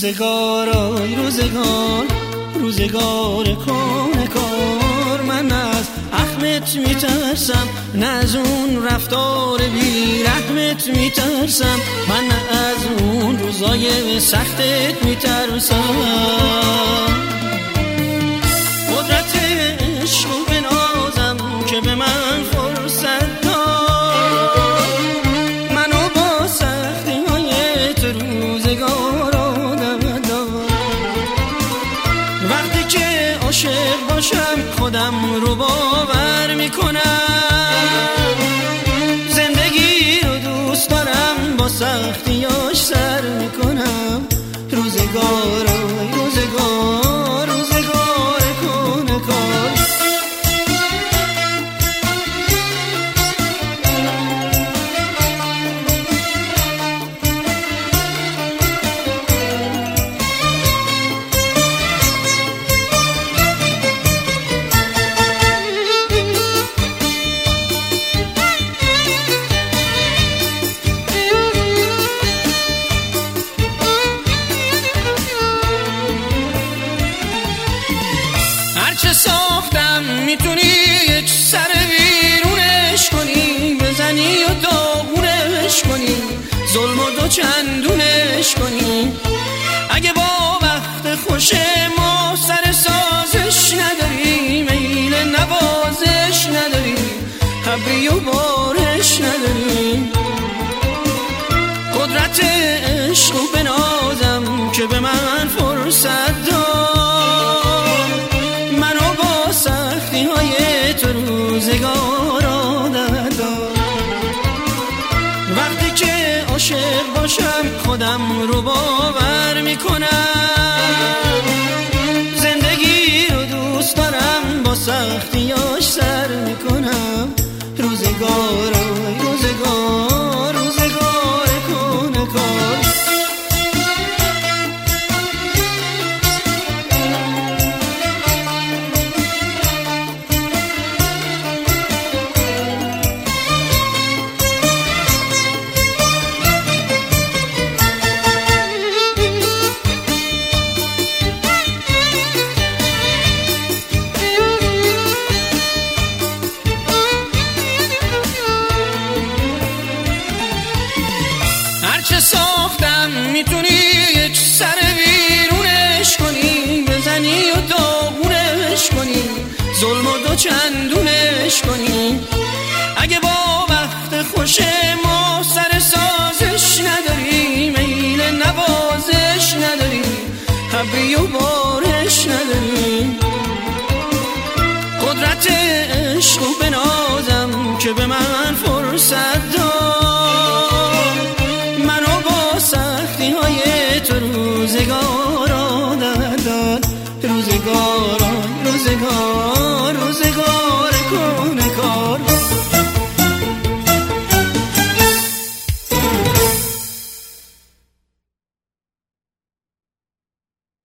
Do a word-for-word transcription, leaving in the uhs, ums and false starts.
روزگار آی روزگار، روزگار کن کار، من از اخمت میترسم نه از اون رفتار بی رحمت میترسم، من نه از اون روزای سختت میترسم. قدرت عشق و بنازم که به من فرصت داد، منو با سختی های تو روزگار آدم داد. وقتی که عاشق باشم خودم رو باور میکنم، زندگی رو دوست دارم با سختیاش سر میکنم. روزگار آی روزگار، روزگار کن کار. هرچه ساختم میتونی یک سر ویرونش کنی، بزنی و داغونش کنی، ظلم و دو چندونش کنی. اگه با وقت خوش ما سر سازش نداری، میل نوازش نداری، حبی و بارش نداری. قدرت عشق و بنازم که به من فرصت داد، منو با سختی های تو روزگار آدم داد. وقتی که عاشق باشم خودم رو باور میکنم، زندگی رو دوست دارم با سختیاش سر میکنم. روزگار آی روزگار، روزگار کن کار. هرچه ساختم میتونی یک سر ویرونش کنی، بزنی و داغونش کنی، ظلم و دو چندونش کنی. اگه با وقت خوش ما سر سازش نداری، میل نوازش نداری، حبی و بارش نداری. قدرت عشق و بنازم که به من